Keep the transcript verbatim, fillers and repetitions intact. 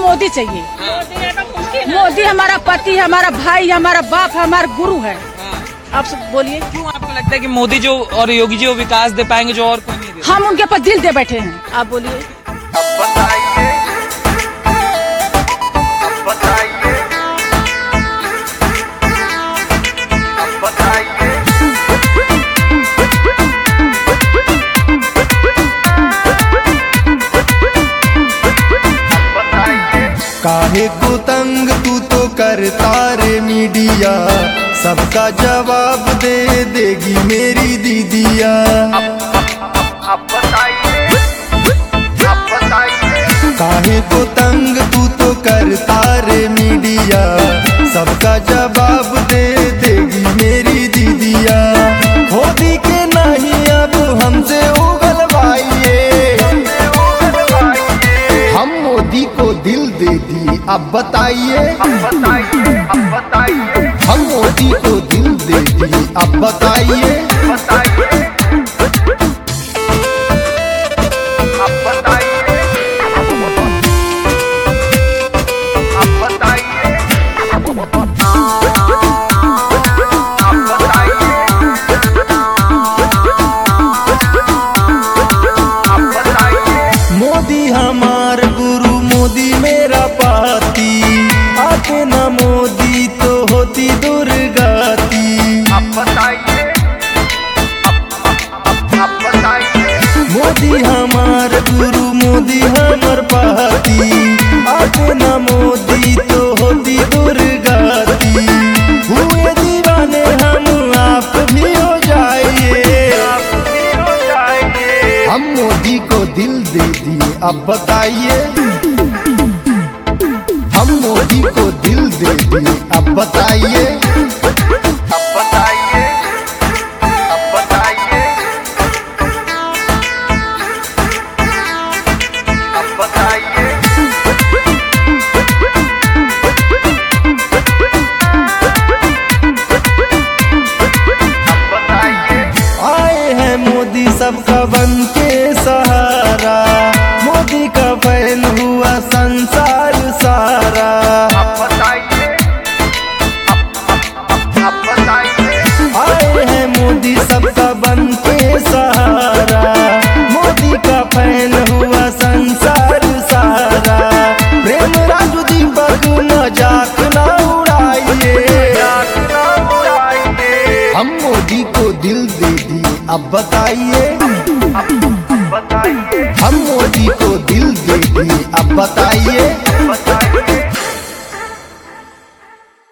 मोदी चाहिए। मोदी हमारा पति, हमारा भाई, हमारा बाप, हमारा गुरु है। आप सब बोलिए, क्यों आपको लगता है कि मोदी जो और योगी जी वो विकास दे पाएंगे जो और कोई नहीं दे? हम उनके ऊपर दिल दे बैठे हैं। आप बोलिए। काहे को तंग तू तो करता रे मीडिया, सबका जवाब दे देगी मेरी दीदिया। काहे को तंग तू तो करता रे मीडिया, सबका जवाब दे देगी मेरी दीदिया। खोदी के नहीं अब हमसे उगलवाइए, हम मोदी को दिल दे दिए अब बताइए। हम मोदी को दिल दे दिए अब बताइए। मोदी हमार गुरु, मोदी मेरा पाती, आके न मोदी तो होती दुर्गति। मोदी हमार गुरु, मोदी हमार पाती, आके न मोदी तो होती दुर्गति। हुए दीवाने हम आप भी हो जाइए, हम मोदी को दिल दे दिए अब बताइए। हम मोदी को दिल दे दिए अब बताइए। आए हैं मोदी सबका बन के सहारा, मोदी का फैन हुआ संसार सारा। आए हैं मोदी सबका बन के सहारा, मोदी का फैन हुआ संसार सारा। प्रेम राजू दीपक मजाक न उड़ाइए, हम मोदी को दिल दे दिए अब बताइए। हम मोदी को दिल दे दिए अब बताइए।